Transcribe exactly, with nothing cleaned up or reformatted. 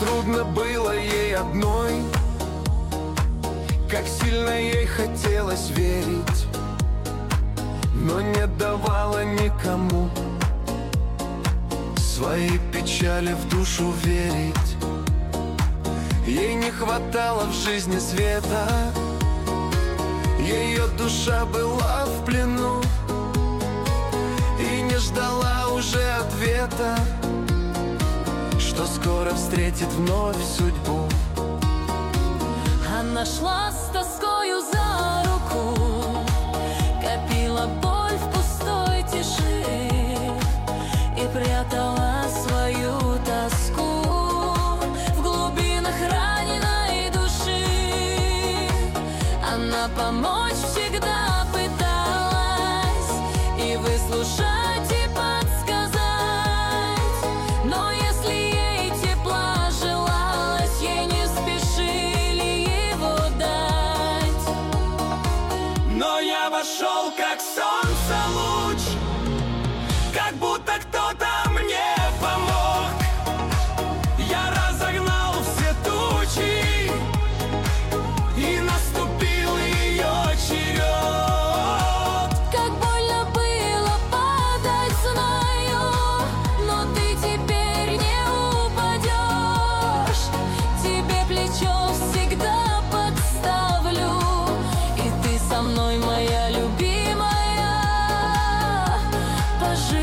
трудно было ей одной, как сильно ей хотелось верить, но не давала никому свои печали в душу верить. Ей не хватало в жизни света, ее душа была в плену и не ждала уже ответа, что скоро встретит вновь судьбу. Она шла с тоскою за руку, копила боль в пустой тиши и прятала свою тоску в глубинах раненой души. Она помочь всегда пыталась и выслушать, и подсказать, но если ей тепла желалось, ей не спешили его дать. Но я вошел, как солнце луч, как будто кто-то мне помог. Я разогнал все тучи, и наступил ее черед. Как больно было падать, знаю, но ты теперь не упадешь. Тебе плечо всегда подставлю, и ты со мной, моя любимая, поживешь.